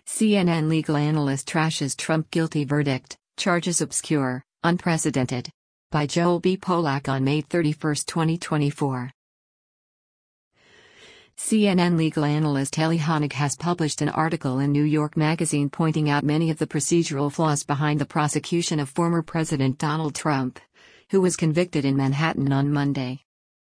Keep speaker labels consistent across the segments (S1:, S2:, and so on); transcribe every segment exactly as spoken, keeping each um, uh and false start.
S1: C N N legal analyst trashes Trump guilty verdict, charges obscure, unprecedented. By Joel B. Polak on May thirty-first, twenty twenty-four. C N N legal analyst Elie Honig has published an article in New York Magazine pointing out many of the procedural flaws behind the prosecution of former President Donald Trump, who was convicted in Manhattan on Monday.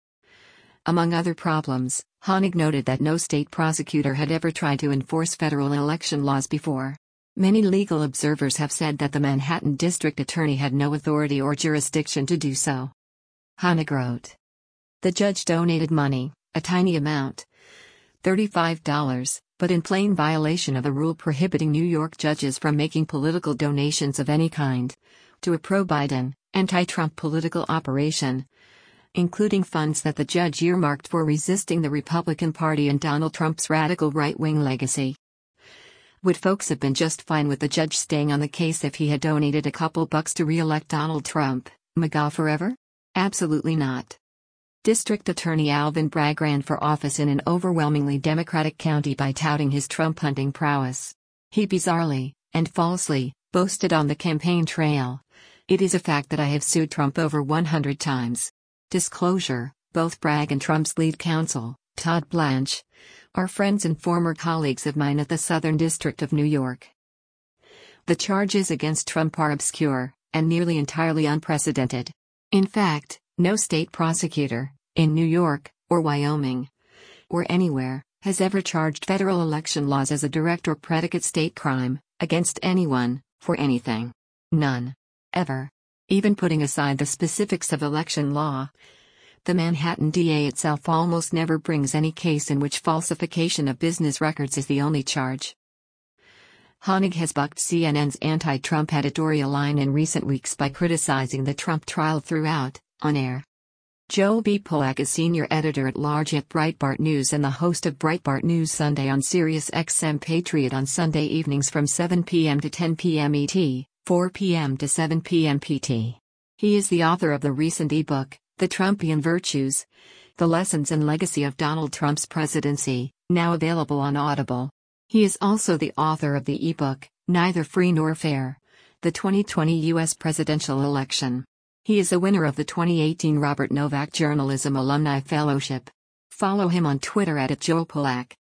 S1: Among other problems, Honig noted that no state prosecutor had ever tried to enforce federal election laws before. Many legal observers have said that the Manhattan district attorney had no authority or jurisdiction to do so. Honig wrote, "The judge donated money, a tiny amount, thirty-five dollars, but in plain violation of a rule prohibiting New York judges from making political donations of any kind, to a pro-Biden, anti-Trump political operation, including funds that the judge earmarked for resisting the Republican Party and Donald Trump's radical right-wing legacy. Would folks have been just fine with the judge staying on the case if he had donated a couple bucks to re-elect Donald Trump, MAGA forever? Absolutely not." District Attorney Alvin Bragg ran for office in an overwhelmingly Democratic county by touting his Trump-hunting prowess. He bizarrely, and falsely, boasted on the campaign trail, "It is a fact that I have sued Trump over one hundred times. Disclosure, both Bragg and Trump's lead counsel, Todd Blanche, are friends and former colleagues of mine at the Southern District of New York." The charges against Trump are obscure, and nearly entirely unprecedented. In fact, no state prosecutor, in New York, or Wyoming, or anywhere, has ever charged federal election laws as a direct or predicate state crime, against anyone, for anything. None. Ever. Even putting aside the specifics of election law, the Manhattan D A itself almost never brings any case in which falsification of business records is the only charge. Honig has bucked C N N's anti-Trump editorial line in recent weeks by criticizing the Trump trial throughout, on air. Joel B. Polak is senior editor-at-large at Breitbart News and the host of Breitbart News Sunday on Sirius X M Patriot on Sunday evenings from seven p m to ten p m E T, four p m to seven p m P T. He is the author of the recent ebook, The Trumpian Virtues: The Lessons and Legacy of Donald Trump's Presidency, now available on Audible. He is also the author of the ebook, Neither Free Nor Fair: The twenty twenty U S Presidential Election. He is a winner of the twenty eighteen Robert Novak Journalism Alumni Fellowship. Follow him on Twitter at Joel Polak.